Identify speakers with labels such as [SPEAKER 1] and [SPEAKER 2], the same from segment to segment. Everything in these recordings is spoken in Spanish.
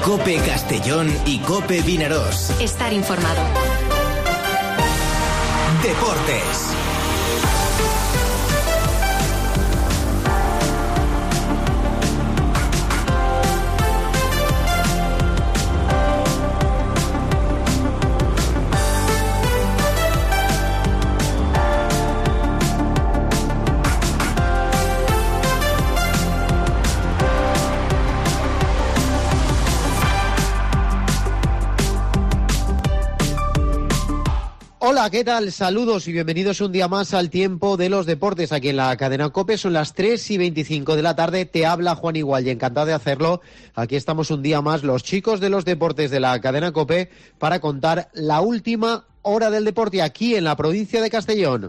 [SPEAKER 1] COPE Castellón y COPE Vinarós.
[SPEAKER 2] Estar informado.
[SPEAKER 1] Deportes.
[SPEAKER 3] Hola, ¿qué tal? Saludos y bienvenidos un día más al Tiempo de los Deportes aquí en la cadena COPE. Son las 3:25 de la tarde. Te habla Juan Igual y encantado de hacerlo. Aquí estamos un día más, los chicos de los deportes de la cadena COPE, para contar la última hora del deporte aquí en la provincia de Castellón.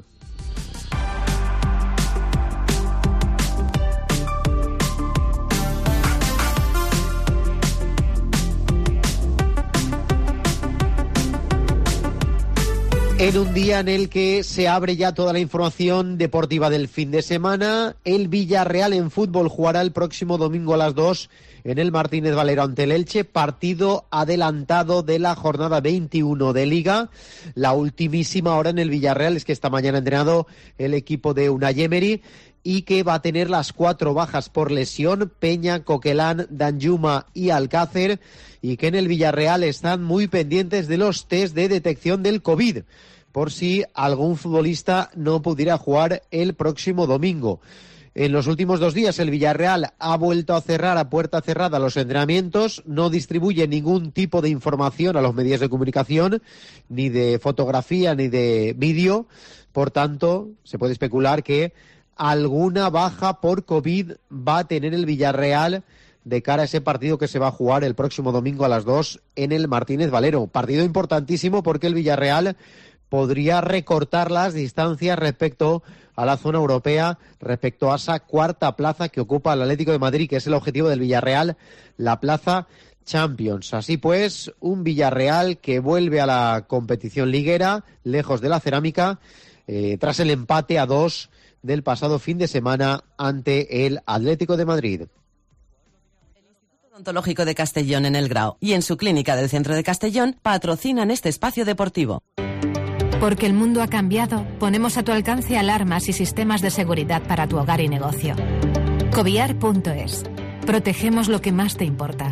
[SPEAKER 3] En un día en el que se abre ya toda la información deportiva del fin de semana, el Villarreal en fútbol jugará el próximo domingo a las 2 en el Martínez Valero ante el Elche, partido adelantado de la jornada 21 de Liga. La ultimísima hora en el Villarreal es que esta mañana ha entrenado el equipo de Unai Emery y que va a tener las 4 bajas por lesión: Peña, Coquelán, Danjuma y Alcácer, y que en el Villarreal están muy pendientes de los test de detección del COVID, por si algún futbolista no pudiera jugar el próximo domingo. En los últimos 2 días el Villarreal ha vuelto a cerrar a puerta cerrada los entrenamientos, no distribuye ningún tipo de información a los medios de comunicación, ni de fotografía ni de vídeo. Por tanto, se puede especular que alguna baja por COVID va a tener el Villarreal de cara a ese partido que se va a jugar el próximo domingo a las 2 en el Martínez Valero. Partido importantísimo porque el Villarreal podría recortar las distancias respecto a la zona europea, respecto a esa 4ª plaza que ocupa el Atlético de Madrid, que es el objetivo del Villarreal, la plaza Champions. Así pues, un Villarreal que vuelve a la competición liguera, lejos de la cerámica, tras el empate a 2 del pasado fin de semana ante el Atlético de Madrid.
[SPEAKER 4] El Instituto Odontológico de Castellón en El Grao y en su clínica del centro de Castellón patrocinan este espacio deportivo.
[SPEAKER 5] Porque el mundo ha cambiado, ponemos a tu alcance alarmas y sistemas de seguridad para tu hogar y negocio. Cobiar.es. Protegemos lo que más te importa.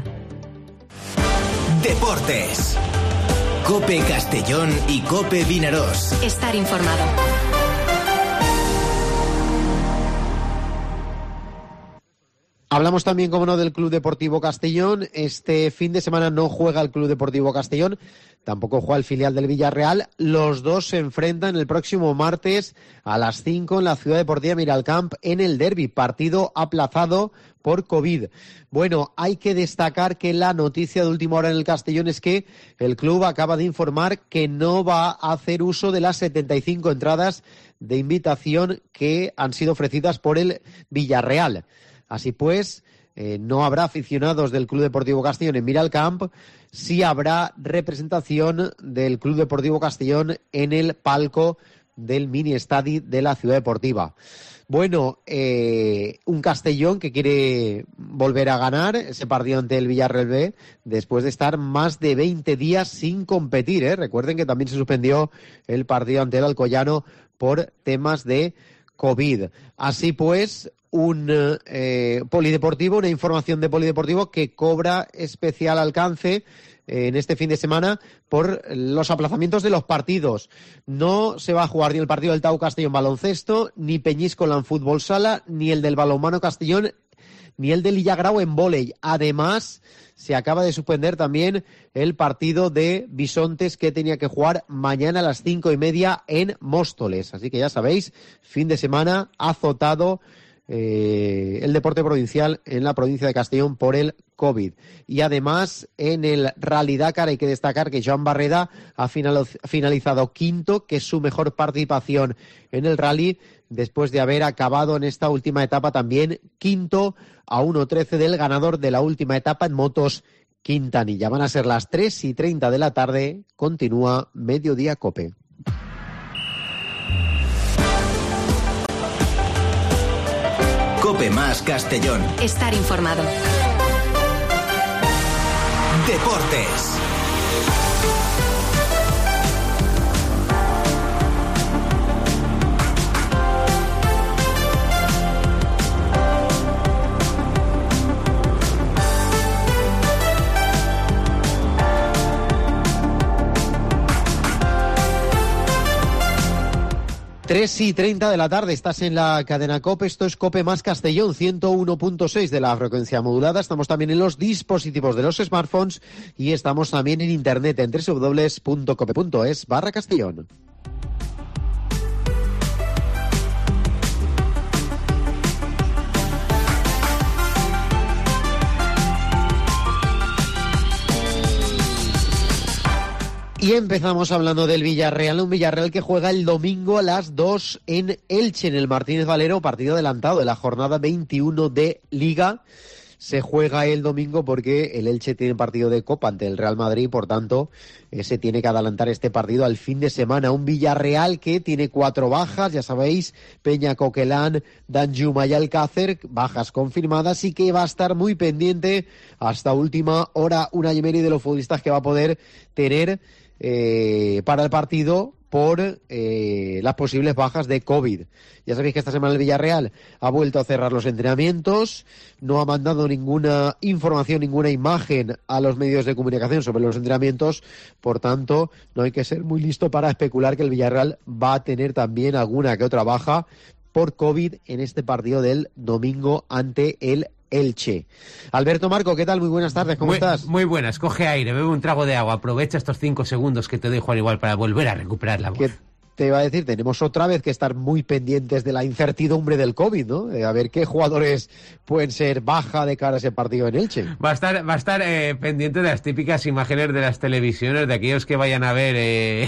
[SPEAKER 1] Deportes. COPE Castellón y COPE Vinarós.
[SPEAKER 2] Estar informado.
[SPEAKER 3] Hablamos también, como no, del Club Deportivo Castellón. Este fin de semana no juega el Club Deportivo Castellón, tampoco juega el filial del Villarreal. Los dos se enfrentan el próximo martes a las 5 en la Ciudad Deportiva Miralcamp en el derbi, partido aplazado por COVID. Bueno, hay que destacar que la noticia de última hora en el Castellón es que el club acaba de informar que no va a hacer uso de las 75 entradas de invitación que han sido ofrecidas por el Villarreal. Así pues, no habrá aficionados del Club Deportivo Castellón en Miralcamp, sí habrá representación del Club Deportivo Castellón en el palco del mini estadi de la Ciudad Deportiva. Bueno, un Castellón que quiere volver a ganar ese partido ante el Villarreal B después de estar más de 20 días sin competir, ¿eh? Recuerden que también se suspendió el partido ante el Alcoyano por temas de COVID. Así pues, un polideportivo, una información de polideportivo que cobra especial alcance en este fin de semana por los aplazamientos de los partidos. No se va a jugar ni el partido del Tau Castellón baloncesto, ni Peñíscola en fútbol sala, ni el del balonmano Castellón, ni el del Illagrau en vóley. Además, se acaba de suspender también el partido de Bisontes que tenía que jugar mañana a las 5:30 en Móstoles. Así que ya sabéis, fin de semana azotado el deporte provincial en la provincia de Castellón por el COVID. Y además, en el Rally Dakar hay que destacar que Joan Barreda ha finalizado quinto, que es su mejor participación en el rally, después de haber acabado en esta última etapa también quinto, a 1:13 del ganador de la última etapa en motos, Quintanilla. Van a ser las 3:30 de la tarde. Continúa Mediodía COPE.
[SPEAKER 1] COPE más Castellón.
[SPEAKER 2] Estar informado.
[SPEAKER 1] Deportes.
[SPEAKER 3] Tres y 30 de la tarde, estás en la cadena COPE, esto es COPE más Castellón, 101.6 de la frecuencia modulada, estamos también en los dispositivos de los smartphones y estamos también en internet en www.cope.es/Castellón. Y empezamos hablando del Villarreal, un Villarreal que juega el domingo a las 2 en Elche, en el Martínez Valero, partido adelantado de la jornada 21 de Liga. Se juega el domingo porque el Elche tiene partido de Copa ante el Real Madrid, por tanto, se tiene que adelantar este partido al fin de semana. Un Villarreal que tiene 4 bajas, ya sabéis, Peña, Coquelán, Danjuma y Alcácer, bajas confirmadas, y que va a estar muy pendiente hasta última hora Unai Emery de los futbolistas que va a poder tener para el partido por las posibles bajas de COVID. Ya sabéis que esta semana el Villarreal ha vuelto a cerrar los entrenamientos, no ha mandado ninguna información, ninguna imagen a los medios de comunicación sobre los entrenamientos, por tanto no hay que ser muy listo para especular que el Villarreal va a tener también alguna que otra baja por COVID en este partido del domingo ante el Elche. Alberto Marco, ¿qué tal? Muy buenas tardes, ¿cómo estás?
[SPEAKER 2] Muy buenas, coge aire, bebe un trago de agua, aprovecha estos 5 segundos que te doy, Juan, igual, para volver a recuperar la voz.
[SPEAKER 3] ¿Qué te iba a decir? Tenemos otra vez que estar muy pendientes de la incertidumbre del COVID, ¿no? A ver qué jugadores pueden ser baja de cara a ese partido en Elche.
[SPEAKER 2] Va a estar pendiente de las típicas imágenes de las televisiones, de aquellos que vayan a ver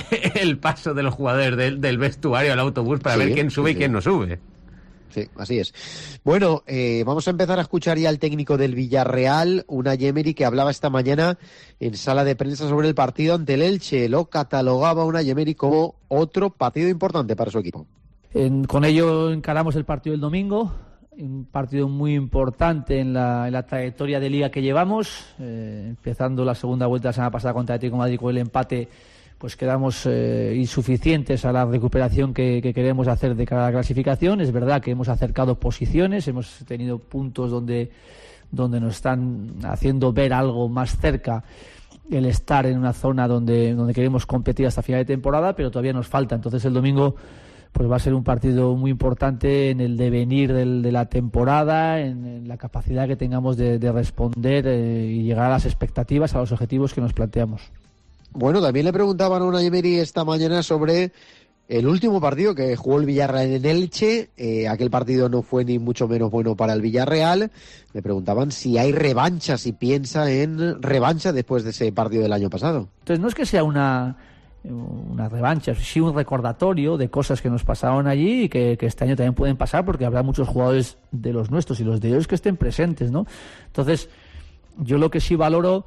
[SPEAKER 2] el paso de los jugadores del vestuario al autobús para ver quién sube y quién no sube.
[SPEAKER 3] Sí, así es. Bueno, vamos a empezar a escuchar ya al técnico del Villarreal, Unai Emery, que hablaba esta mañana en sala de prensa sobre el partido ante el Elche. Lo catalogaba Unai Emery como otro partido importante para su equipo.
[SPEAKER 6] Con ello encaramos el partido del domingo, un partido muy importante en la trayectoria de liga que llevamos, empezando la segunda vuelta la semana pasada contra el Atlético de Madrid con el empate. Pues quedamos insuficientes a la recuperación que queremos hacer de cara a la clasificación. Es verdad que hemos acercado posiciones, hemos tenido puntos donde nos están haciendo ver algo más cerca el estar en una zona donde queremos competir hasta final de temporada, pero todavía nos falta. Entonces el domingo pues va a ser un partido muy importante en el devenir de la temporada, en la capacidad que tengamos de responder y llegar a las expectativas, a los objetivos que nos planteamos.
[SPEAKER 3] Bueno, también le preguntaban a Unai Emery esta mañana sobre el último partido que jugó el Villarreal en Elche. Aquel partido no fue ni mucho menos bueno para el Villarreal. Le preguntaban si hay revancha, si piensa en revancha después de ese partido del año pasado.
[SPEAKER 6] Entonces no es que sea una revancha, sí un recordatorio de cosas que nos pasaron allí y que este año también pueden pasar, porque habrá muchos jugadores de los nuestros y los de ellos que estén presentes, ¿no? Entonces yo lo que sí valoro,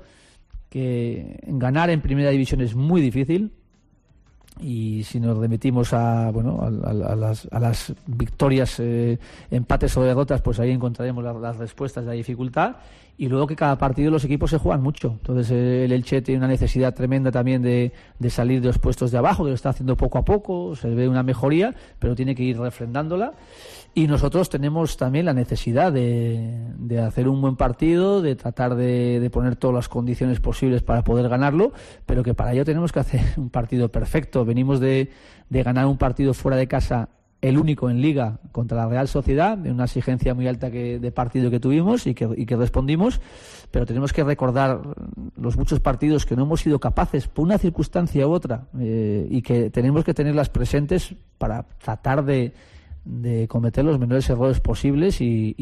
[SPEAKER 6] que ganar en primera división es muy difícil, y si nos remitimos a las victorias, empates o derrotas, pues ahí encontraremos las respuestas de la dificultad. Y luego que cada partido los equipos se juegan mucho. Entonces el Elche tiene una necesidad tremenda también de salir de los puestos de abajo, que lo está haciendo poco a poco, se ve una mejoría, pero tiene que ir refrendándola. Y nosotros tenemos también la necesidad de hacer un buen partido, de tratar de poner todas las condiciones posibles para poder ganarlo, pero que para ello tenemos que hacer un partido perfecto. Venimos de ganar un partido fuera de casa, el único en Liga, contra la Real Sociedad, de una exigencia muy alta de partido que tuvimos y que respondimos, pero tenemos que recordar los muchos partidos que no hemos sido capaces, por una circunstancia u otra, y que tenemos que tenerlas presentes para tratar de cometer los menores errores posibles y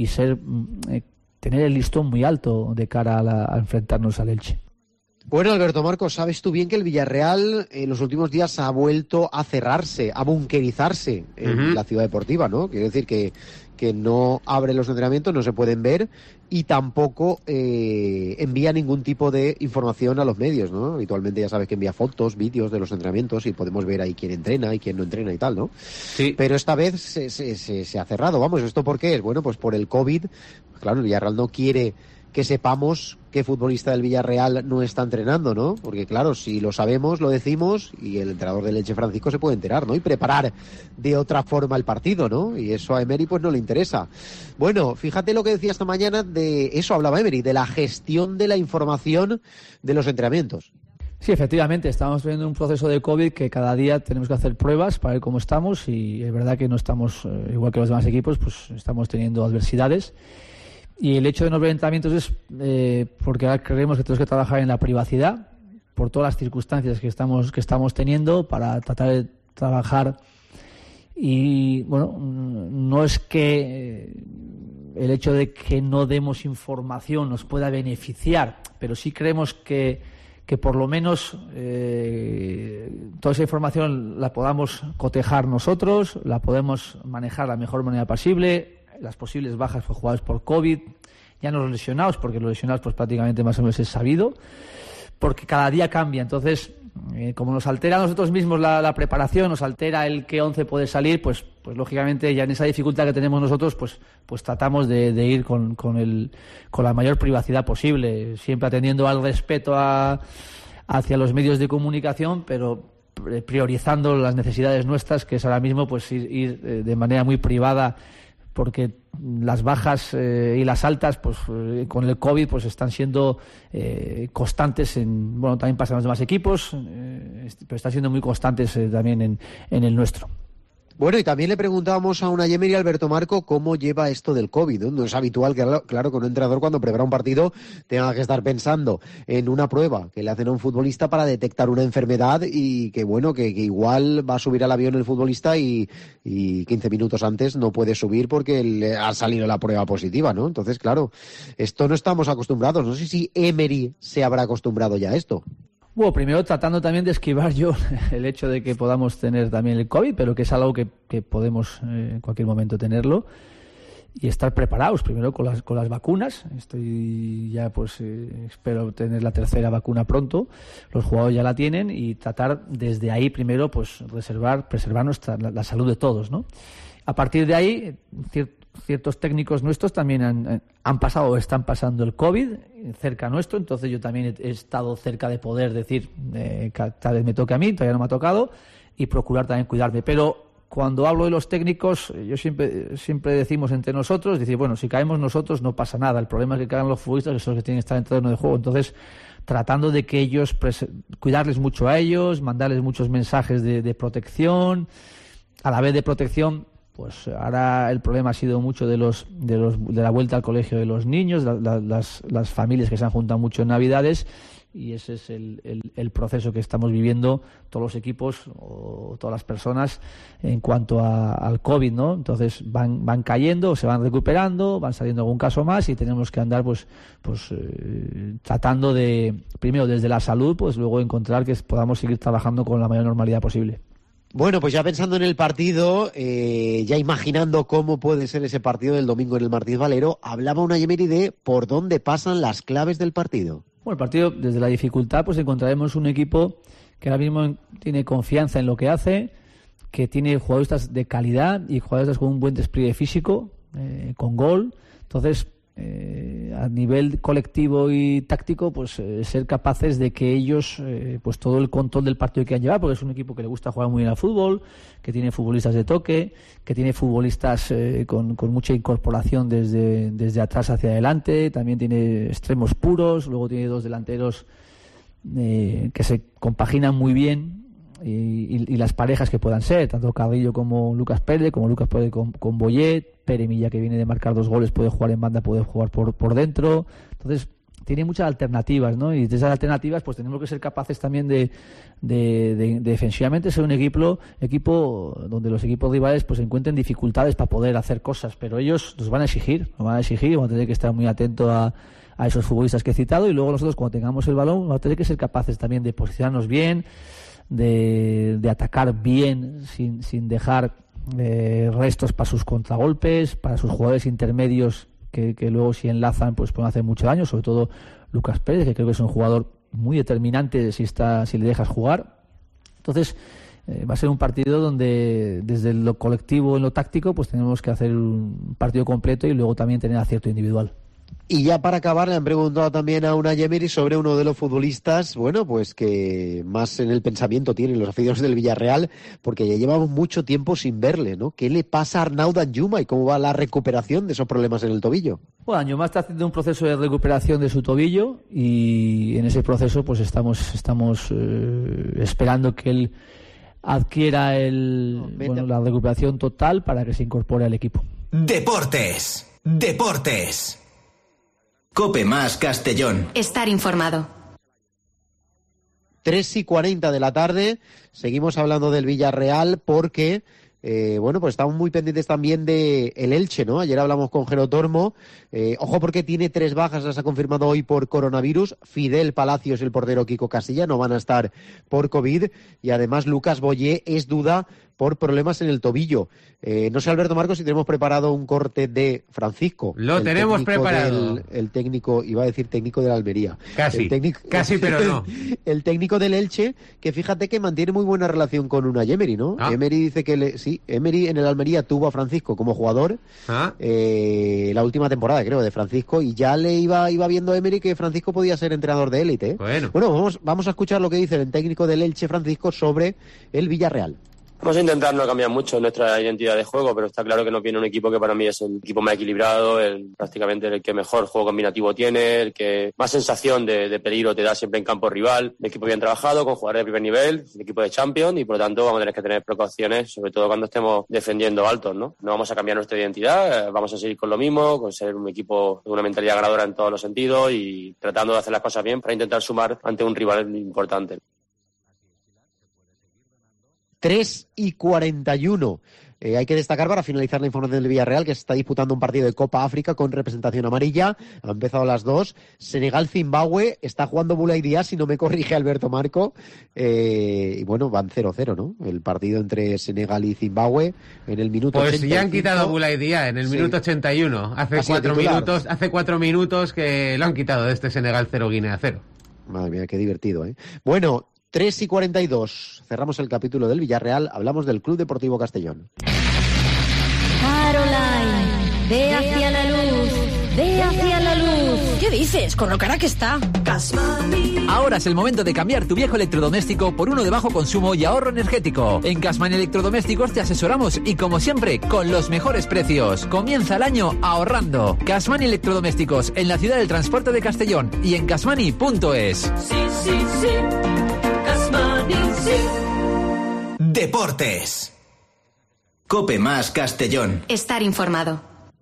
[SPEAKER 6] tener el listón muy alto de cara a enfrentarnos al Elche.
[SPEAKER 3] Bueno, Alberto Marcos, sabes tú bien que el Villarreal en los últimos días ha vuelto a cerrarse, a bunkerizarse en la ciudad deportiva, ¿no? Quiere decir que no abre los entrenamientos, no se pueden ver y tampoco envía ningún tipo de información a los medios, ¿no? Habitualmente ya sabes que envía fotos, vídeos de los entrenamientos y podemos ver ahí quién entrena y quién no entrena y tal, ¿no? Sí. Pero esta vez se ha cerrado, vamos, ¿esto por qué es? Bueno, pues por el COVID. Claro, el Villarreal no quiere que sepamos qué futbolista del Villarreal no está entrenando, ¿no? Porque claro, si lo sabemos, lo decimos, y el entrenador del Elche, Francisco, se puede enterar, ¿no? Y preparar de otra forma el partido, ¿no? Y eso a Emery pues no le interesa. Bueno, fíjate lo que decía esta mañana, de eso hablaba Emery, de la gestión de la información de los entrenamientos.
[SPEAKER 6] Sí, efectivamente, estamos viendo un proceso de COVID que cada día tenemos que hacer pruebas para ver cómo estamos, y es verdad que no estamos, igual que los demás equipos, pues estamos teniendo adversidades. Y el hecho de no ver entrenamientos es porque ahora creemos que tenemos que trabajar en la privacidad por todas las circunstancias que estamos teniendo para tratar de trabajar. Y bueno, no es que el hecho de que no demos información nos pueda beneficiar, pero sí creemos que por lo menos toda esa información la podamos cotejar nosotros, la podemos manejar de la mejor manera posible, las posibles bajas por jugadores por COVID, ya no los lesionados, porque los lesionados pues prácticamente más o menos es sabido, porque cada día cambia. Entonces, como nos altera a nosotros mismos la preparación, nos altera el qué 11 puede salir, pues lógicamente ya en esa dificultad que tenemos nosotros, pues tratamos de ir con la mayor privacidad posible, siempre atendiendo al respeto hacia los medios de comunicación, pero priorizando las necesidades nuestras, que es ahora mismo pues ir de manera muy privada, porque las bajas y las altas pues con el COVID pues están siendo constantes también pasan en los demás equipos, pero están siendo muy constantes también en el nuestro.
[SPEAKER 3] Bueno, y también le preguntábamos a Unai Emery, Alberto Marco, cómo lleva esto del COVID, ¿no? No es habitual que, claro, que un entrenador cuando prepara un partido tenga que estar pensando en una prueba que le hacen a un futbolista para detectar una enfermedad, y que bueno, que igual va a subir al avión el futbolista y 15 minutos antes no puede subir porque le ha salido la prueba positiva, ¿no? Entonces, claro, esto no estamos acostumbrados. No sé si Emery se habrá acostumbrado ya a esto.
[SPEAKER 6] Bueno, primero tratando también de esquivar yo el hecho de que podamos tener también el COVID, pero que es algo que podemos en cualquier momento tenerlo, y estar preparados primero con las vacunas. Estoy ya espero tener la tercera vacuna pronto, los jugadores ya la tienen, y tratar desde ahí primero pues preservar la salud de todos, ¿no? A partir de ahí, ciertos técnicos nuestros también han pasado o están pasando el COVID cerca nuestro, entonces yo también he estado cerca de poder decir tal vez me toque a mí, todavía no me ha tocado, y procurar también cuidarme. Pero cuando hablo de los técnicos, yo siempre decimos entre nosotros, decir, bueno, si caemos nosotros no pasa nada, el problema es que caigan los futbolistas, que son los que tienen que estar en el terreno de juego. Entonces, tratando de que ellos, cuidarles mucho a ellos, mandarles muchos mensajes de protección, a la vez de protección. Pues ahora el problema ha sido mucho de la vuelta al colegio de los niños, las familias que se han juntado mucho en Navidades, y ese es el proceso que estamos viviendo todos los equipos o todas las personas en cuanto al COVID, ¿no? Entonces van cayendo, se van recuperando, van saliendo algún caso más, y tenemos que andar tratando de, primero desde la salud, pues luego encontrar que podamos seguir trabajando con la mayor normalidad posible.
[SPEAKER 3] Bueno, pues ya pensando en el partido, ya imaginando cómo puede ser ese partido del domingo en el Martínez Valero, hablaba Unai Emery de por dónde pasan las claves del partido.
[SPEAKER 6] Bueno, el partido, desde la dificultad, pues encontraremos un equipo que ahora mismo tiene confianza en lo que hace, que tiene jugadores de calidad y jugadores con un buen despliegue físico, con gol. Entonces, a nivel colectivo y táctico, pues ser capaces de que ellos, pues todo el control del partido que han llevado, porque es un equipo que le gusta jugar muy bien al fútbol, que tiene futbolistas de toque, que tiene futbolistas con mucha incorporación desde atrás hacia adelante, también tiene extremos puros, luego tiene dos delanteros que se compaginan muy bien, y las parejas que puedan ser, tanto Carrillo como Lucas Pérez con Boyet, Pere Milla, que viene de marcar 2 goles, puede jugar en banda, puede jugar por dentro. Entonces tiene muchas alternativas, ¿no? Y de esas alternativas pues tenemos que ser capaces también de defensivamente ser un equipo donde los equipos rivales pues encuentren dificultades para poder hacer cosas, pero ellos nos van a exigir, vamos a tener que estar muy atentos a esos futbolistas que he citado, y luego nosotros, cuando tengamos el balón, vamos a tener que ser capaces también de posicionarnos bien, de atacar bien, sin dejar restos para sus contragolpes, para sus jugadores intermedios que luego, si enlazan, pues pueden hacer mucho daño, sobre todo Lucas Pérez, que creo que es un jugador muy determinante si le dejas jugar. Entonces va a ser un partido donde desde lo colectivo, en lo táctico, pues tenemos que hacer un partido completo y luego también tener acierto individual.
[SPEAKER 3] Y ya para acabar, le han preguntado también a Unai Emery sobre uno de los futbolistas, bueno, pues que más en el pensamiento tienen los aficionados del Villarreal, porque ya llevamos mucho tiempo sin verle, ¿no? ¿Qué le pasa a Arnau Danjuma y cómo va la recuperación de esos problemas en el tobillo?
[SPEAKER 6] Bueno, Danjuma está haciendo un proceso de recuperación de su tobillo y en ese proceso pues estamos esperando que él adquiera la recuperación total para que se incorpore al equipo.
[SPEAKER 1] Deportes. COPE más Castellón.
[SPEAKER 7] Estar informado.
[SPEAKER 3] 3:40 de la tarde. Seguimos hablando del Villarreal porque, pues estamos muy pendientes también de el Elche, ¿no? Ayer hablamos con Jero Tormo. Ojo porque tiene 3 bajas, las ha confirmado hoy por coronavirus. Fidel Palacios y el portero Kiko Casilla no van a estar por COVID. Y además Lucas Boyé es duda por problemas en el tobillo. No sé, Alberto Marcos, si tenemos preparado un corte de Francisco.
[SPEAKER 2] Lo tenemos preparado.
[SPEAKER 3] El técnico, iba a decir técnico de la Almería.
[SPEAKER 2] Casi, pero no.
[SPEAKER 3] El técnico del Elche, que fíjate que mantiene muy buena relación con Unai Emery, ¿no? Emery dice que Emery en el Almería tuvo a Francisco como jugador la última temporada, creo, de Francisco, y ya le iba viendo a Emery que Francisco podía ser entrenador de élite. Bueno, vamos a escuchar lo que dice el técnico del Elche, Francisco, sobre el Villarreal.
[SPEAKER 8] Vamos a intentar no cambiar mucho nuestra identidad de juego, pero está claro que nos viene un equipo que para mí es el equipo más equilibrado, prácticamente el que mejor juego combinativo tiene, el que más sensación de peligro te da siempre en campo rival, un equipo bien trabajado, con jugadores de primer nivel, un equipo de Champions, y por lo tanto vamos a tener que tener precauciones, sobre todo cuando estemos defendiendo altos, ¿no? No vamos a cambiar nuestra identidad, vamos a seguir con lo mismo, con ser un equipo de una mentalidad ganadora en todos los sentidos y tratando de hacer las cosas bien para intentar sumar ante un rival importante.
[SPEAKER 3] 3:41. Hay que destacar para finalizar la información del Villarreal que se está disputando un partido de Copa África con representación amarilla. Ha empezado a las 2. Senegal-Zimbabue. Está jugando Boulaye Dia, si no me corrige Alberto Marco. Y bueno, van 0-0, ¿no? El partido entre Senegal y Zimbabue en el minuto 85.
[SPEAKER 2] Pues ya han quitado a Boulaye Dia en el minuto 81. Hace 4 minutos que lo han quitado de este Senegal 0 Guinea 0.
[SPEAKER 3] Madre mía, qué divertido, ¿eh? Bueno, 3:42. Cerramos el capítulo del Villarreal. Hablamos del Club Deportivo Castellón.
[SPEAKER 7] Caroline, ve hacia la luz, ve hacia la luz. ¿Qué dices? Con lo cara que está.
[SPEAKER 9] Ahora es el momento de cambiar tu viejo electrodoméstico por uno de bajo consumo y ahorro energético. En Casmani Electrodomésticos te asesoramos y, como siempre, con los mejores precios. Comienza el año ahorrando. Casmani Electrodomésticos, en la ciudad del transporte de Castellón y en casmani.es.
[SPEAKER 7] Sí.
[SPEAKER 1] Deportes. COPE más Castellón.
[SPEAKER 7] Estar informado.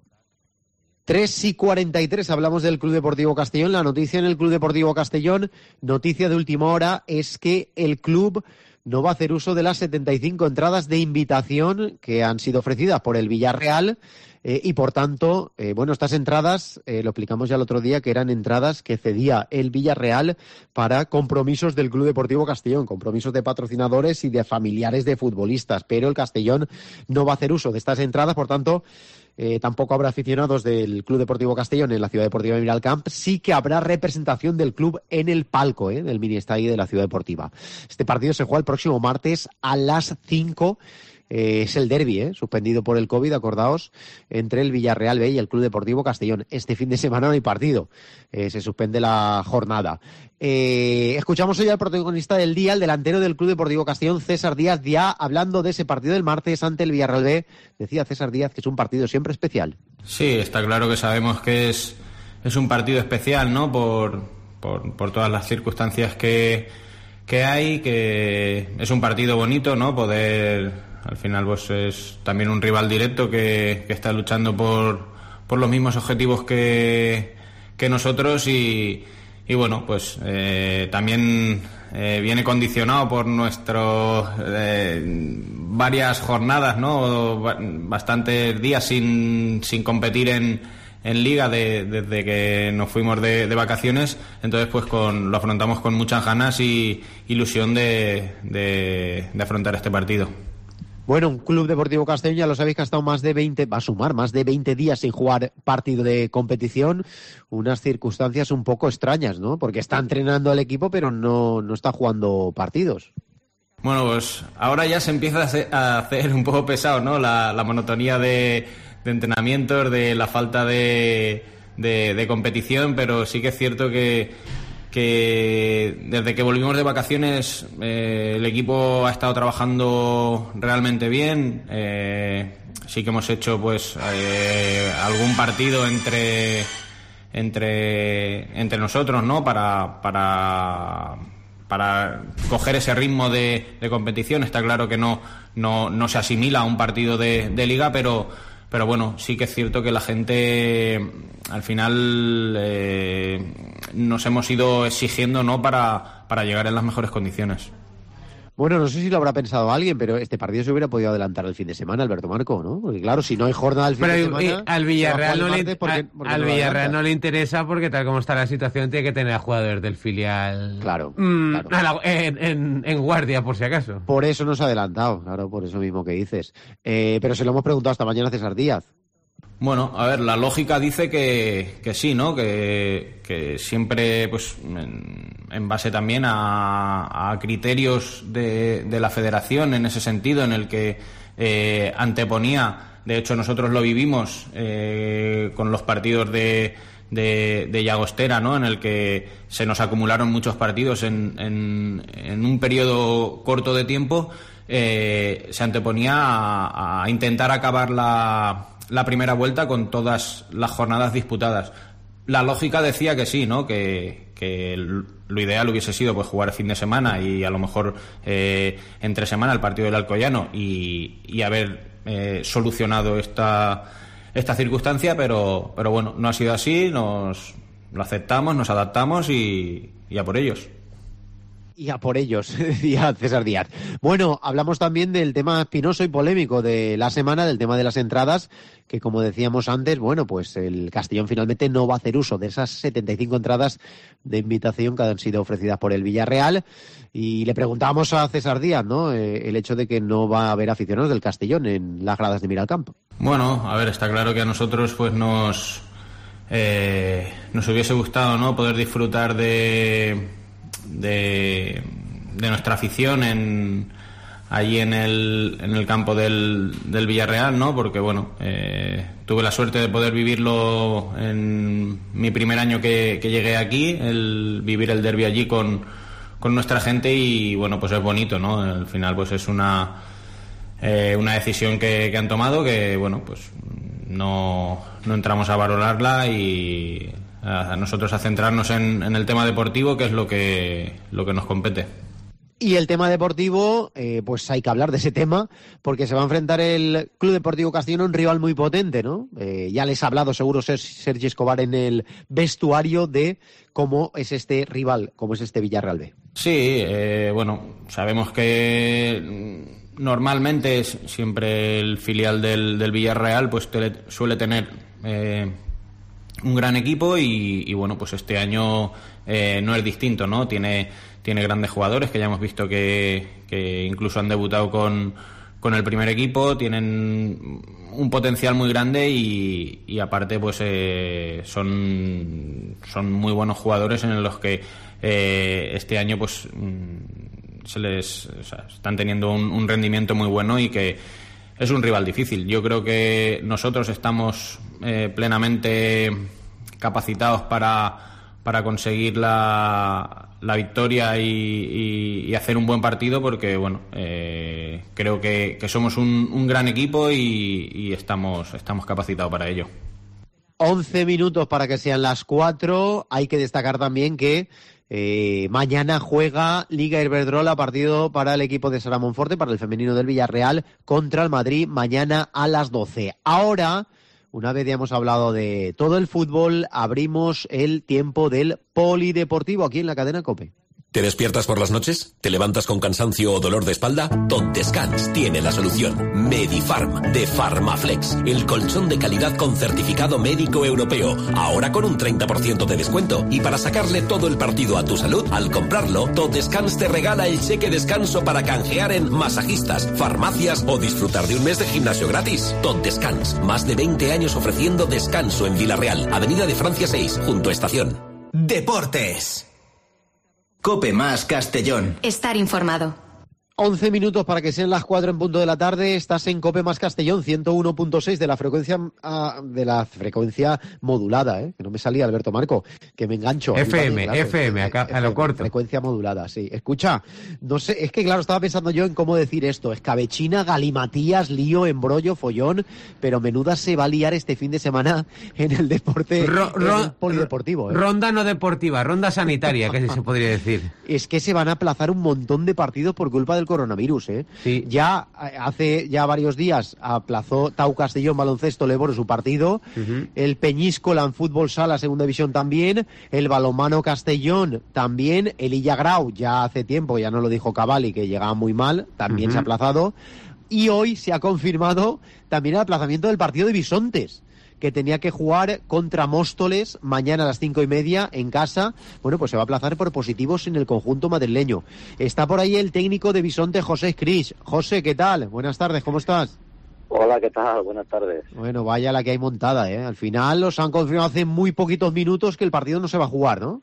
[SPEAKER 3] 3:43, hablamos del Club Deportivo Castellón. La noticia en el Club Deportivo Castellón, noticia de última hora, es que el club no va a hacer uso de las 75 entradas de invitación que han sido ofrecidas por el Villarreal. Y por tanto, estas entradas, lo explicamos ya el otro día, que eran entradas que cedía el Villarreal para compromisos del Club Deportivo Castellón, compromisos de patrocinadores y de familiares de futbolistas, pero el Castellón no va a hacer uso de estas entradas, por tanto, tampoco habrá aficionados del Club Deportivo Castellón en la Ciudad Deportiva de Miralcamp. Sí que habrá representación del club en el palco del mini estadio de la Ciudad Deportiva. Este partido se juega el próximo martes a las 5. Es el derbi, suspendido por el COVID, acordaos, entre el Villarreal B y el Club Deportivo Castellón. Este fin de semana no hay partido, se suspende la jornada. Escuchamos hoy al protagonista del día, el delantero del Club Deportivo Castellón, César Díaz, ya hablando de ese partido del martes ante el Villarreal B. Decía César Díaz que es un partido siempre especial.
[SPEAKER 10] Sí, está claro que sabemos que es un partido especial, ¿no? Por todas las circunstancias que hay, que es un partido bonito, ¿no? Al final pues es también un rival directo que está luchando por los mismos objetivos que nosotros y bueno, pues también viene condicionado por nuestros varias jornadas, ¿no? Bastantes días sin competir en Liga desde que nos fuimos de vacaciones, entonces pues lo afrontamos con muchas ganas y ilusión de afrontar este partido.
[SPEAKER 3] Bueno, un Club Deportivo Castellón, ya lo sabéis, que ha estado va a sumar más de 20 días sin jugar partido de competición, unas circunstancias un poco extrañas, ¿no? Porque está entrenando al equipo, pero no está jugando partidos.
[SPEAKER 10] Bueno, pues ahora ya se empieza a hacer un poco pesado, ¿no? La monotonía de entrenamientos, de la falta de de competición, pero sí que es cierto que desde que volvimos de vacaciones el equipo ha estado trabajando realmente bien. Sí que hemos hecho pues algún partido entre nosotros, ¿no? Para coger ese ritmo de competición. Está claro que no se asimila a un partido de liga, pero bueno, sí que es cierto que la gente al final nos hemos ido exigiendo, ¿no? para llegar en las mejores condiciones.
[SPEAKER 3] Bueno, no sé si lo habrá pensado alguien, pero este partido se hubiera podido adelantar el fin de semana, Alberto Marco, ¿no? Porque claro, si no hay jornada el fin de semana...
[SPEAKER 2] Al Villarreal no le interesa porque tal como está la situación tiene que tener a jugadores del filial...
[SPEAKER 3] Claro.
[SPEAKER 2] En guardia, por si acaso.
[SPEAKER 3] Por eso nos ha adelantado, claro, por eso mismo que dices. Pero se lo hemos preguntado esta mañana a César Díaz.
[SPEAKER 10] Bueno, a ver, la lógica dice que sí, ¿no? Que siempre, pues, en base también a criterios de la federación, en ese sentido, en el que anteponía, de hecho nosotros lo vivimos con los partidos de Llagostera, ¿no? En el que se nos acumularon muchos partidos en un periodo corto de tiempo, se anteponía a intentar acabar la primera vuelta con todas las jornadas disputadas. La lógica decía que sí, ¿no? Que lo ideal hubiese sido pues jugar el fin de semana y a lo mejor entre semana el partido del Alcoyano y haber solucionado esta circunstancia, pero bueno, no ha sido así, lo aceptamos, nos adaptamos y a por ellos.
[SPEAKER 3] Y a por ellos, decía César Díaz. Bueno, hablamos también del tema espinoso y polémico de la semana, del tema de las entradas, que como decíamos antes, bueno, pues el Castellón finalmente no va a hacer uso de esas 75 entradas de invitación que han sido ofrecidas por el Villarreal. Y le preguntábamos a César Díaz, ¿no? El hecho de que no va a haber aficionados del Castellón en las gradas de Miralcampo.
[SPEAKER 10] Bueno, a ver, está claro que a nosotros pues nos hubiese gustado, ¿no? Poder disfrutar de nuestra afición allí en el campo del Villarreal, ¿no? Porque bueno, tuve la suerte de poder vivirlo en mi primer año que llegué aquí, el vivir el derbi allí con nuestra gente y bueno, pues es bonito, ¿no? Al final pues es una decisión que han tomado que bueno, pues no entramos a valorarla y a nosotros a centrarnos en el tema deportivo, que es lo que nos compete.
[SPEAKER 3] Y el tema deportivo, pues hay que hablar de ese tema, porque se va a enfrentar el Club Deportivo Castellón a un rival muy potente, ¿no? Ya les ha hablado seguro Sergi Escobar en el vestuario de cómo es este rival, cómo es este Villarreal B. Sí,
[SPEAKER 10] bueno, sabemos que normalmente siempre el filial del Villarreal pues suele tener un gran equipo y bueno, pues este año no es distinto, ¿no? Tiene grandes jugadores que ya hemos visto que incluso han debutado con el primer equipo, tienen un potencial muy grande y aparte pues son muy buenos jugadores en los que este año pues están teniendo un rendimiento muy bueno y que es un rival difícil. Yo creo que nosotros estamos plenamente capacitados para conseguir la victoria y hacer un buen partido porque bueno, creo que somos un gran equipo y estamos capacitados para ello.
[SPEAKER 3] 11 minutos para que sean las 4. Hay que destacar también que mañana juega Liga Iberdrola, partido para el equipo de Sara Monforte, para el femenino del Villarreal, contra el Madrid, mañana a las 12. Ahora, una vez ya hemos hablado de todo el fútbol, abrimos el tiempo del polideportivo aquí en la cadena COPE.
[SPEAKER 11] ¿Te despiertas por las noches? ¿Te levantas con cansancio o dolor de espalda? Top Descans tiene la solución. Medifarm, de Pharmaflex, el colchón de calidad con certificado médico europeo. Ahora con un 30% de descuento. Y para sacarle todo el partido a tu salud, al comprarlo, Top Descans te regala el cheque descanso para canjear en masajistas, farmacias o disfrutar de un mes de gimnasio gratis. Top Descans, más de 20 años ofreciendo descanso en Villarreal, Avenida de Francia 6, junto a Estación.
[SPEAKER 1] Deportes. COPE más Castellón.
[SPEAKER 7] Estar informado.
[SPEAKER 3] 11 minutos para que sean las 4 en punto de la tarde. Estás en Cope más Castellón, 101.6 de la frecuencia modulada, que no me salía, Alberto Marco, que me engancho.
[SPEAKER 2] FM, acá a lo corto.
[SPEAKER 3] Frecuencia modulada, sí. Escucha, no sé, es que claro, estaba pensando yo en cómo decir esto. Escabechina, galimatías, lío, embrollo, follón, pero menuda se va a liar este fin de semana en el deporte en el polideportivo.
[SPEAKER 2] Ronda no deportiva, ronda sanitaria, que se podría decir.
[SPEAKER 3] Es que se van a aplazar un montón de partidos por culpa del coronavirus,
[SPEAKER 2] Sí.
[SPEAKER 3] Ya hace varios días aplazó Tau Castellón Baloncesto Leboro su partido, el Peñíscola en fútbol sala segunda división también, el Balonmano Castellón también, el Illa Grau ya hace tiempo, ya no lo dijo Cavalli, que llegaba muy mal, también se ha aplazado, y hoy se ha confirmado también el aplazamiento del partido de Bisontes, que tenía que jugar contra Móstoles mañana a las 5:30 en casa. Bueno, pues se va a aplazar por positivos en el conjunto madrileño. Está por ahí el técnico de Bisonte, José Cris. José, ¿qué tal? Buenas tardes, ¿cómo estás?
[SPEAKER 12] Hola, ¿qué tal? Buenas tardes.
[SPEAKER 3] Bueno, vaya la que hay montada, ¿eh? Al final los han confirmado hace muy poquitos minutos que el partido no se va a jugar, ¿no?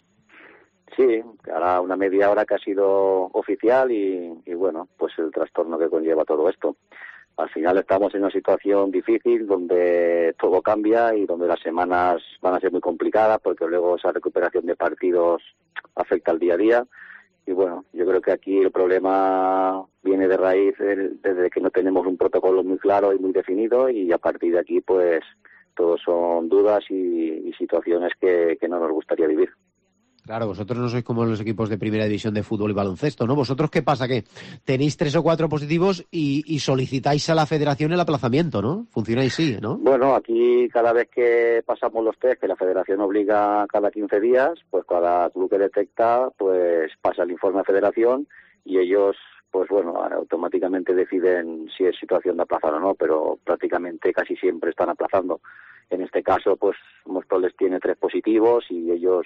[SPEAKER 12] Sí, ahora una media hora que ha sido oficial y bueno, pues el trastorno que conlleva todo esto. Al final estamos en una situación difícil donde todo cambia y donde las semanas van a ser muy complicadas porque luego esa recuperación de partidos afecta al día a día. Y bueno, yo creo que aquí el problema viene de raíz desde que no tenemos un protocolo muy claro y muy definido y a partir de aquí pues todo son dudas y situaciones que no nos gustaría vivir.
[SPEAKER 3] Claro, vosotros no sois como los equipos de primera división de fútbol y baloncesto, ¿no? ¿Vosotros qué pasa? Que tenéis 3 o 4 positivos y solicitáis a la federación el aplazamiento, ¿no? Funcionáis sí, ¿no?
[SPEAKER 12] Bueno, aquí cada vez que pasamos los test, que la federación obliga cada 15 días, pues cada club que detecta, pues pasa el informe a federación y ellos, pues bueno, automáticamente deciden si es situación de aplazar o no, pero prácticamente casi siempre están aplazando. En este caso, pues Móstoles tiene 3 positivos y ellos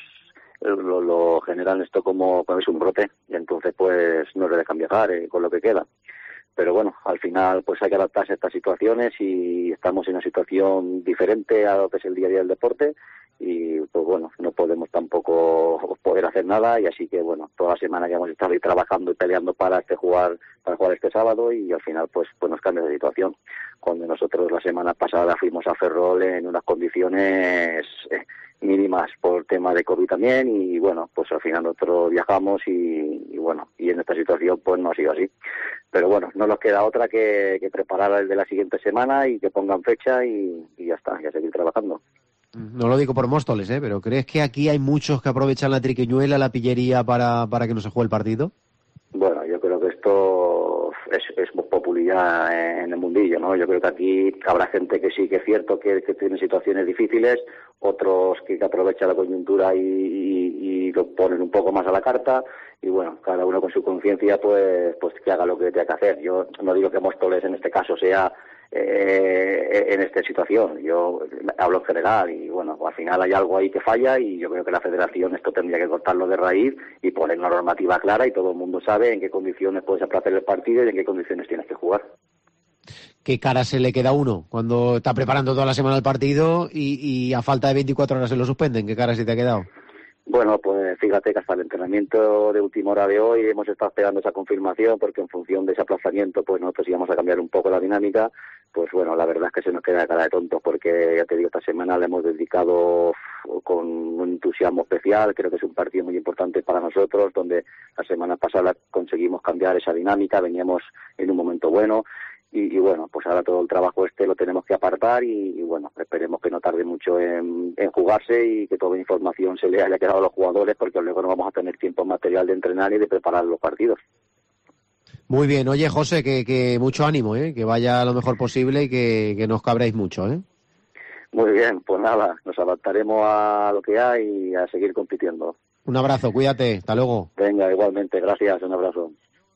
[SPEAKER 12] lo generan esto como es un brote y entonces pues no le dejan viajar con lo que queda. Pero bueno, al final pues hay que adaptarse a estas situaciones y estamos en una situación diferente a lo que es el día a día del deporte y pues bueno, no podemos tampoco poder hacer nada y así que bueno, toda la semana que hemos estado ahí trabajando y peleando para jugar este sábado y al final pues nos cambia de situación. Cuando nosotros la semana pasada fuimos a Ferrol en unas condiciones mínimas por tema de COVID también y bueno, pues al final nosotros viajamos y bueno, y en esta situación pues no ha sido así. Pero bueno, no nos queda otra que preparar el de la siguiente semana y que pongan fecha y ya está, ya seguir trabajando.
[SPEAKER 3] No lo digo por Móstoles, pero ¿crees que aquí hay muchos que aprovechan la triquiñuela, la pillería para que no se juegue el partido?
[SPEAKER 12] Bueno, yo creo que esto es popularidad en el mundillo, ¿no? Yo creo que aquí habrá gente que sí que es cierto que tiene situaciones difíciles, otros que aprovechan la coyuntura y lo ponen un poco más a la carta y bueno, cada uno con su conciencia pues que haga lo que tenga que hacer. Yo no digo que Móstoles en este caso sea en esta situación, yo hablo en general y bueno, al final hay algo ahí que falla y yo creo que la federación esto tendría que cortarlo de raíz y poner una normativa clara y todo el mundo sabe en qué condiciones puedes aplazar el partido y en qué condiciones tienes que jugar.
[SPEAKER 3] ¿Qué cara se le queda a uno cuando está preparando toda la semana el partido y a falta de 24 horas se lo suspenden? ¿Qué cara se te ha quedado?
[SPEAKER 12] Bueno, pues fíjate que hasta el entrenamiento de última hora de hoy hemos estado esperando esa confirmación porque en función de ese aplazamiento pues nosotros íbamos a cambiar un poco la dinámica. Pues bueno, la verdad es que se nos queda de cara de tontos porque ya te digo, esta semana le hemos dedicado con un entusiasmo especial. Creo que es un partido muy importante para nosotros donde la semana pasada conseguimos cambiar esa dinámica, veníamos en un momento bueno. Y bueno, pues ahora todo el trabajo lo tenemos que apartar y bueno, esperemos que no tarde mucho en jugarse y que toda la información se le haya quedado a los jugadores porque luego no vamos a tener tiempo material de entrenar y de preparar los partidos.
[SPEAKER 3] Muy bien, oye José, que mucho ánimo, que vaya lo mejor posible y que no os cabréis mucho,
[SPEAKER 12] Muy bien, pues nada, nos adaptaremos a lo que hay y a seguir compitiendo.
[SPEAKER 3] Un abrazo, cuídate, hasta luego.
[SPEAKER 12] Venga, igualmente, gracias, un abrazo.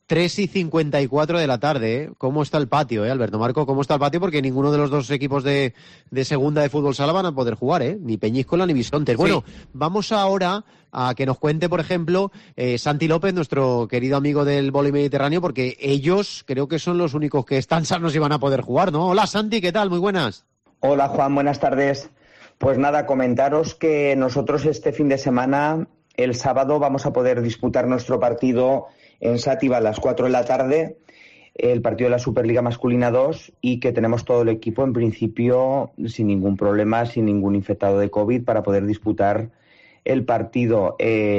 [SPEAKER 3] 3:54 de la tarde, ¿Cómo está el patio, Alberto Marco? ¿Cómo está el patio? Porque ninguno de los dos equipos de segunda de fútbol sala van a poder jugar, Ni Peñíscola ni Bisontes. Sí. Bueno, vamos ahora a que nos cuente, por ejemplo, Santi López, nuestro querido amigo del vóley mediterráneo, porque ellos creo que son los únicos que están sanos y van a poder jugar, ¿no? Hola Santi, ¿qué tal? Muy buenas.
[SPEAKER 13] Hola Juan, buenas tardes. Pues nada, comentaros que nosotros este fin de semana el sábado vamos a poder disputar nuestro partido en Sátiva a las 4 de la tarde, el partido de la Superliga Masculina 2, y que tenemos todo el equipo en principio sin ningún problema, sin ningún infectado de COVID para poder disputar el partido.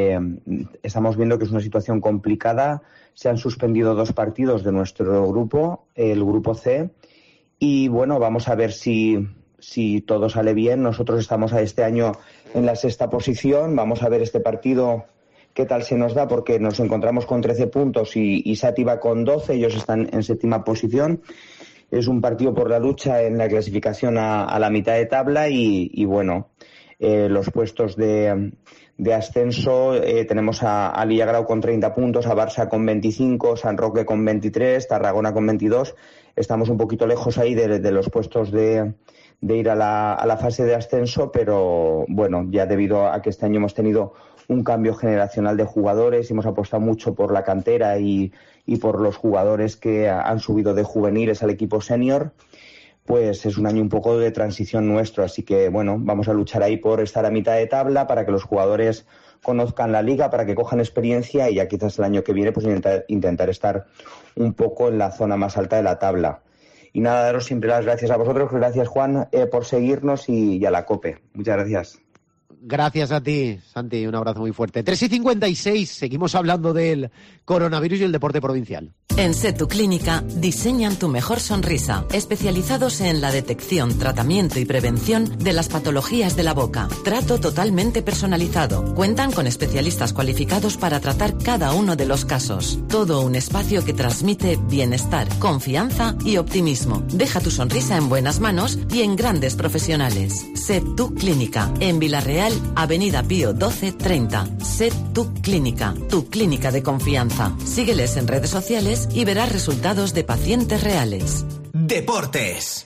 [SPEAKER 13] Estamos viendo que es una situación complicada. Se han suspendido 2 partidos de nuestro grupo, el grupo C, y bueno, vamos a ver si todo sale bien. Nosotros estamos este año en la 6ª posición. Vamos a ver este partido qué tal se nos da, porque nos encontramos con 13 puntos y Sátiva con 12, ellos están en 7ª posición. Es un partido por la lucha en la clasificación a la mitad de tabla y bueno, los puestos de ascenso tenemos a Lillagrau con 30 puntos, a Barça con 25, San Roque con 23, Tarragona con 22. Estamos un poquito lejos ahí de los puestos de ir a la fase de ascenso, pero bueno, ya debido a que este año hemos tenido un cambio generacional de jugadores, hemos apostado mucho por la cantera y por los jugadores que han subido de juveniles al equipo senior, pues es un año un poco de transición nuestro, así que bueno, vamos a luchar ahí por estar a mitad de tabla, para que los jugadores conozcan la liga, para que cojan experiencia y ya quizás el año que viene pues intentar estar un poco en la zona más alta de la tabla. Y nada, daros siempre las gracias a vosotros, gracias Juan por seguirnos y a la COPE. Muchas gracias.
[SPEAKER 3] Gracias a ti, Santi, un abrazo muy fuerte. 3:56, seguimos hablando del coronavirus y el deporte provincial.
[SPEAKER 4] En Set Tu Clínica diseñan tu mejor sonrisa, especializados en la detección, tratamiento y prevención de las patologías de la boca. Trato totalmente personalizado. Cuentan con especialistas cualificados para tratar cada uno de los casos. Todo un espacio que transmite bienestar, confianza y optimismo. Deja tu sonrisa en buenas manos y en grandes profesionales. Set Tu Clínica, en Villarreal, Avenida Pío 1230. Set Tu Clínica, tu clínica de confianza. Sígueles en redes sociales y verás resultados de pacientes reales.
[SPEAKER 1] Deportes.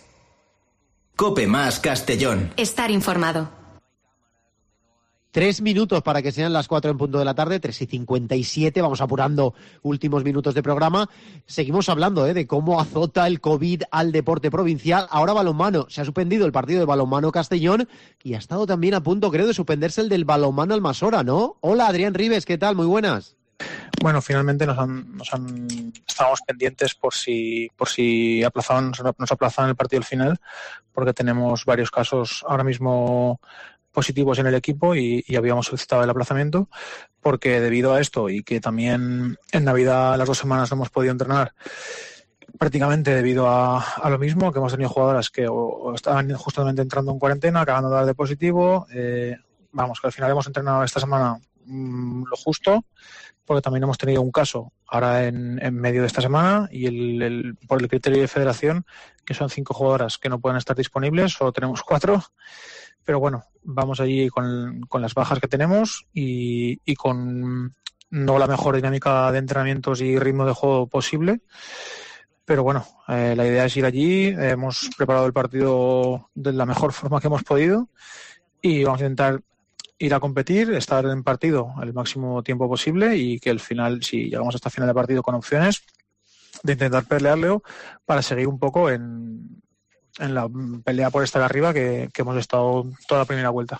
[SPEAKER 1] Cope más Castellón.
[SPEAKER 14] Estar informado.
[SPEAKER 3] 3 minutos para que sean las 4 en punto de la tarde, 3:57, vamos apurando últimos minutos de programa. Seguimos hablando de cómo azota el COVID al deporte provincial. Ahora balonmano, se ha suspendido el partido de balonmano Castellón y ha estado también a punto, creo, de suspenderse el del balonmano Almasora, ¿no? Hola, Adrián Ribes, ¿qué tal? Muy buenas.
[SPEAKER 15] Bueno, finalmente estábamos pendientes por si nos aplazaban el partido al final, porque tenemos varios casos ahora mismo positivos en el equipo y habíamos solicitado el aplazamiento, porque debido a esto y que también en Navidad las 2 semanas no hemos podido entrenar, prácticamente debido a lo mismo, que hemos tenido jugadoras que o estaban justamente entrando en cuarentena, acabando de dar de positivo. Que al final hemos entrenado esta semana lo justo, porque también hemos tenido un caso ahora en medio de esta semana y por el criterio de federación, que son 5 jugadoras que no pueden estar disponibles, solo tenemos 4, pero bueno, vamos allí con las bajas que tenemos y con no la mejor dinámica de entrenamientos y ritmo de juego posible, pero bueno, la idea es ir allí. Hemos preparado el partido de la mejor forma que hemos podido y vamos a intentar ir a competir, estar en partido el máximo tiempo posible y que al final, si llegamos hasta el final de partido con opciones de intentar pelearlo para seguir un poco en la pelea por estar arriba que hemos estado toda la primera vuelta.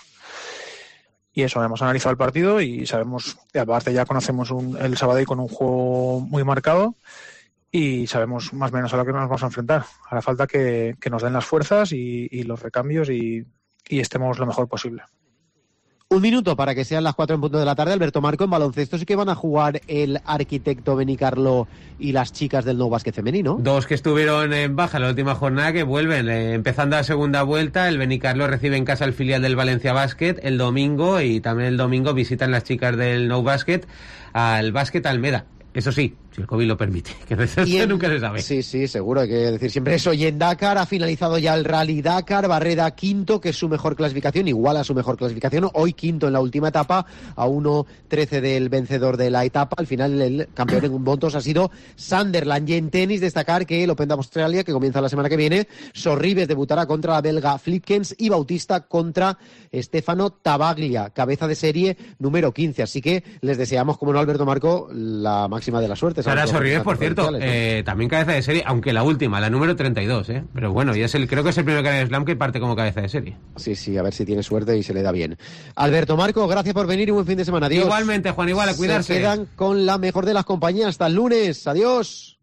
[SPEAKER 15] Y eso, hemos analizado el partido y sabemos, y aparte ya conocemos el Sabadell con un juego muy marcado y sabemos más o menos a lo que nos vamos a enfrentar. Hará falta que nos den las fuerzas y los recambios y estemos lo mejor posible.
[SPEAKER 3] 1 minuto para que sean las 4 en punto de la tarde. Alberto Marco, en baloncesto sí que van a jugar el Arquitecto Benicarló y las chicas del Nou Básquet femenino.
[SPEAKER 2] 2 que estuvieron en baja la última jornada que vuelven. Empezando la segunda vuelta, el Benicarló recibe en casa el filial del Valencia Básquet el domingo y también el domingo visitan las chicas del Nou Básquet al Básquet Almeda. Eso sí, si el COVID lo permite, que nunca se sabe.
[SPEAKER 3] Sí, seguro, hay que decir siempre eso. Y en Dakar ha finalizado ya el Rally Dakar, Barreda quinto, que es su mejor clasificación, igual a su mejor clasificación, hoy quinto en la última etapa, a 1:13 del vencedor de la etapa. Al final el campeón en puntos ha sido Sunderland. Y en tenis destacar que el Open de Australia, que comienza la semana que viene, Sorribes debutará contra la belga Flipkens y Bautista contra Stefano Tabaglia, cabeza de serie número 15. Así que les deseamos, como no, Alberto Marco, la máxima de las suertes
[SPEAKER 2] Sara Sorribes, por cierto, también cabeza de serie, aunque la última, la número 32, pero bueno, y creo que es el primer Grand Slam que parte como cabeza de serie.
[SPEAKER 3] Sí, a ver si tiene suerte y se le da bien. Alberto Marco, gracias por venir y buen fin de semana. Adiós.
[SPEAKER 2] Igualmente, Juan, igual, a cuidarse.
[SPEAKER 3] Se quedan con la mejor de las compañías. Hasta el lunes. Adiós.